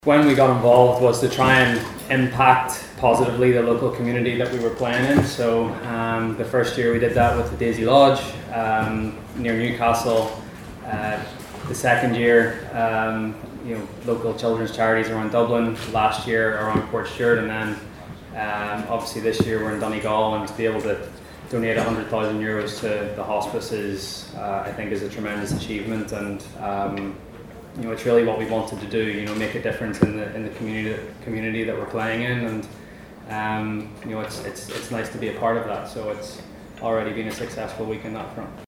When we got involved was to try and impact positively the local community that we were playing in. So the first year we did that with the Daisy Lodge near Newcastle. The second year, local children's charities around Dublin. Last year around Port Stewart, and then obviously this year we're in Donegal, and to be able to donate €100,000 to the hospice is, I think, is a tremendous achievement, and it's really what we wanted to do. Make a difference in the community that we're playing in, and it's nice to be a part of that. So it's already been a successful week in that front.